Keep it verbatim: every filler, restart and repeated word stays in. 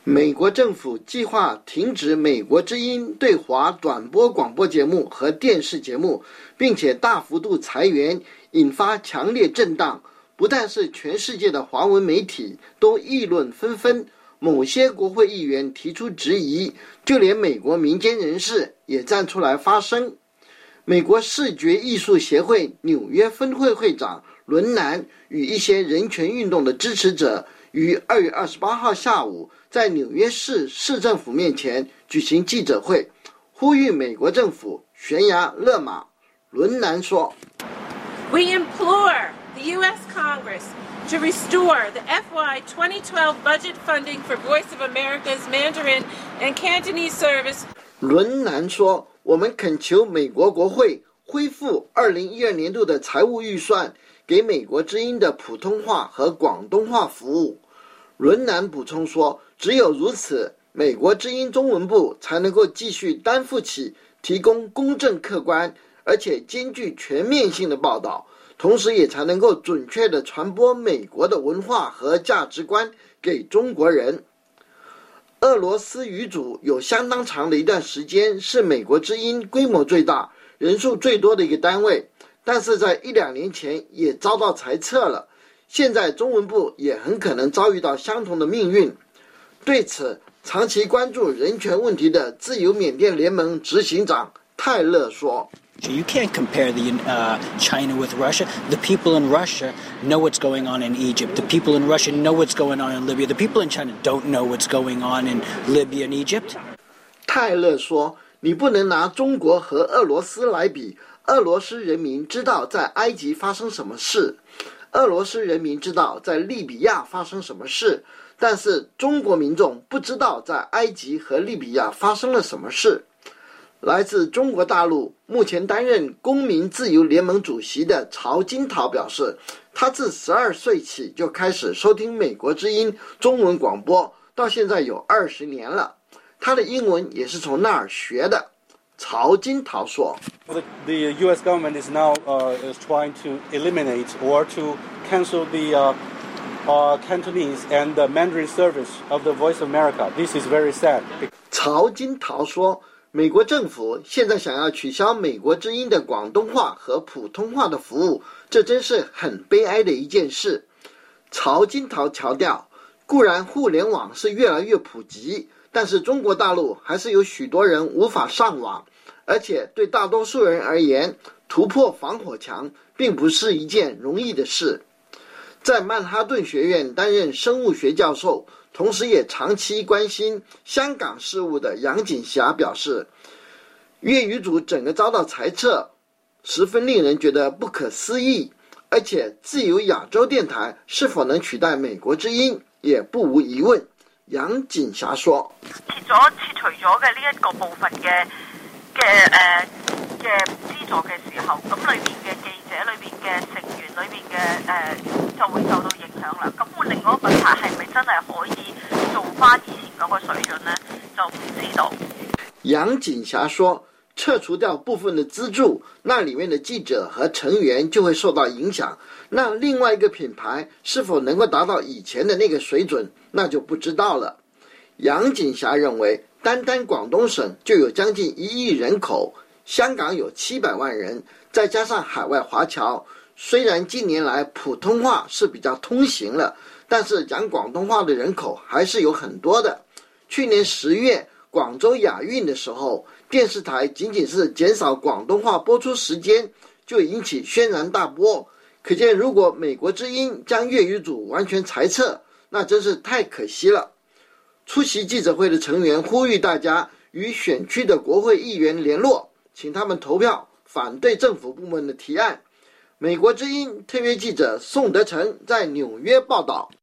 美国政府计划停止美国之音对华短波广播节目和电视节目，并且大幅度裁员，引发强烈震荡。不但是全世界的华文媒体都议论纷纷，某些国会议员提出质疑，就连美国民间人士也站出来发声。美国视觉艺术协会纽约分会会长伦南与一些人权运动的支持者于二月二十八号下午在纽约市市政府面前举行记者会，呼吁美国政府悬崖勒马。伦南说 We implore the U S Congress to restore the F Y twenty twelve budget funding for Voice of America's Mandarin and Cantonese service. 伦南说，我们恳求美国国会恢复二零一二年度的财务预算，给美国之音的普通话和广东话服务。伦南补充说，只有如此，美国之音中文部才能够继续担负起提供公正客观而且兼具全面性的报道，同时也才能够准确地传播美国的文化和价值观给中国人。俄罗斯语组有相当长的一段时间是美国之音规模最大、人数最多的一个单位，但是在一两年前也遭到裁撤了。现在中文部也很可能遭遇到相同的命运。对此，长期关注人权问题的自由缅甸联盟执行长泰勒说， You can't compare the, uh, China with Russia. The people in Russia know what's going on in Egypt. The people in Russia know what's going on in Libya. The people in China don't know what's going on in Libya and Egypt. 泰勒说，你不能拿中国和俄罗斯来比。俄罗斯人民知道在埃及发生什么事，俄罗斯人民知道在利比亚发生什么事，但是中国民众不知道在埃及和利比亚发生了什么事。来自中国大陆，目前担任公民自由联盟主席的曹金桃表示，他自十二岁起就开始收听美国之音中文广播，到现在有二十年了。他的英文也是从那儿学的。曹金桃说 The, the U S government is now uh, is trying to eliminate or to cancel the uh, uh, Cantonese and the Mandarin service of the Voice of America. This is very sad. 曹金桃说，美国政府现在想要取消美国之音的广东话和普通话的服务，这真是很悲哀的一件事。曹金桃强调，固然互联网是越来越普及，但是中国大陆还是有许多人无法上网，而且对大多数人而言，突破防火墙并不是一件容易的事。在曼哈顿学院担任生物学教授，同时也长期关心香港事务的杨锦霞表示，粤语组整个遭到裁撤，十分令人觉得不可思议，而且自由亚洲电台是否能取代美国之音也不無疑問。楊錦霞說： 撤咗撤除咗嘅呢一個部分嘅嘅誒嘅資助嘅時候，咁裏邊嘅記者、裏邊嘅成員、裏邊嘅誒就會受到影響啦。咁我另外一個品牌係咪真係可以做翻以前嗰個水準呢？就唔知道。 楊錦霞說：撤除掉部分的資助，那裡面的記者和成員就會受到影響。那另外一個品牌是否能夠達到以前的那個水準，那就不知道了。楊錦霞認為，單單廣東省就有將近一億人口，香港有七百萬人，再加上海外華僑，雖然近年來普通話是比較通行了，但是講廣東話的人口還是有很多的。去年十月廣州亞運的時候，電視台僅僅是減少廣東話播出時間，就引起軒然大波。可見如果美國之音將粵語組完全裁撤，那真是太可惜了。出席記者會的成員呼籲大家與選區的國會議員聯絡，請他們投票反對政府部門的提案。美國之音特約記者宋德成在紐約報道。